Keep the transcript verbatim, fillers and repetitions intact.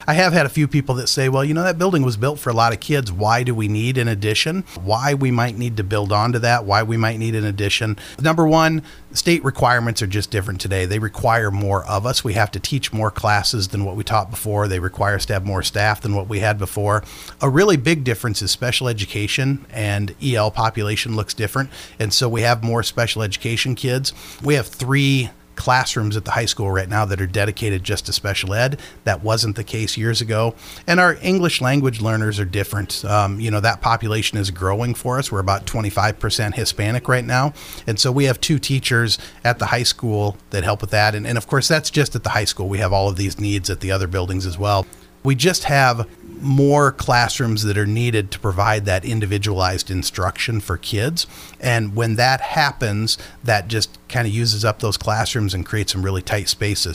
I have had a few people that say, well, you know, that building was built for a lot of kids. Why do we need an addition? Why we might need to build onto that? Why we might need an addition? Number one, state requirements are just different today. They require more of us. We have to teach more classes than what we taught before. They require us to have more staff than what we had before. A really big difference is special education, and E L population looks different. And so we have more special education kids. We have three classrooms at the high school right now that are dedicated just to special ed. That wasn't the case years ago. And our English language learners are different. Um, you know, that population is growing for us. We're about twenty-five percent Hispanic right now. And so we have two teachers at the high school that help with that. And, and of course, that's just at the high school. We have all of these needs at the other buildings as well. We just have more classrooms that are needed to provide that individualized instruction for kids. And when that happens, that just kind of uses up those classrooms and creates some really tight spaces.